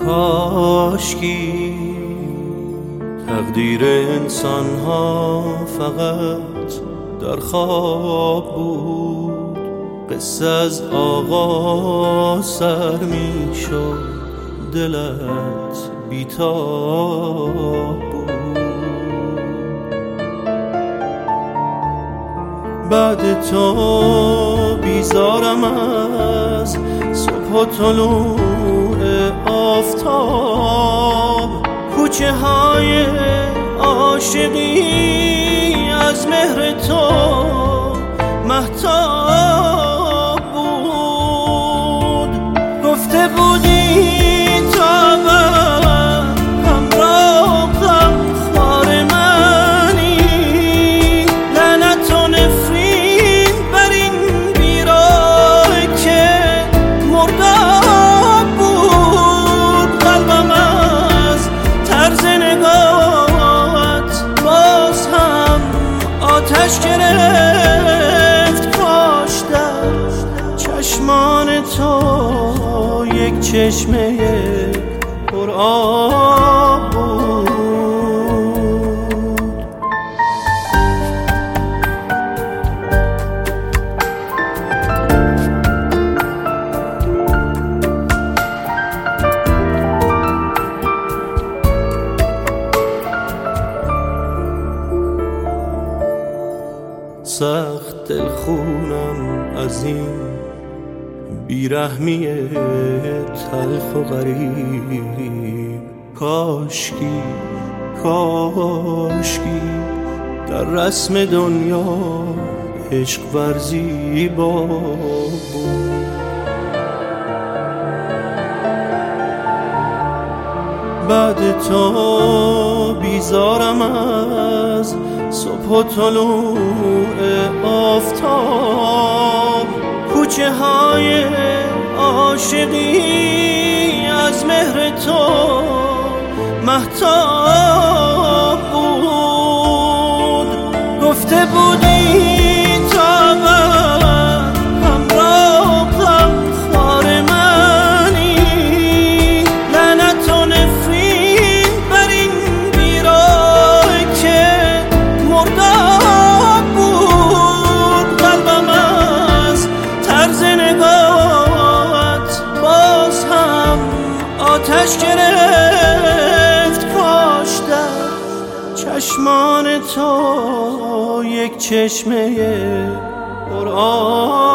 کاشکی تقدیر انسان ها فقط در خواب بود، قصه از آغاز سر می شد، دلت بیتاب بود. بعد تو بیزارم از صبح و طلوع آفتاب، کوچه های عاشقی از مهر تو مهتاب بود. گفته بودی تا من همراه غمخوار منی، لعنت و نفرین بر این بیراه که مرداب بود. قلبم از طرز نگاهت باز هم آتش گرفت، کاش در چشمان تو یک چشمه پر آب بود. سخت دلخونم از این بیرحمی تلخ و غریب. کاشکی در رسم دنیا عشق ورزی بود. بعد تو بیزارم از صبح و طلوع آفتاب، کوچه های عاشقی از مهر تو مهتاب بود. گفته بودی تا من همراه غمخوار منی، لعنت و نفرین بر این بیراه که مرداب بود. قلبم از طرز نگاهت باز هم آتش گرفت، کاش در چشمان تو یک چشمه پر آب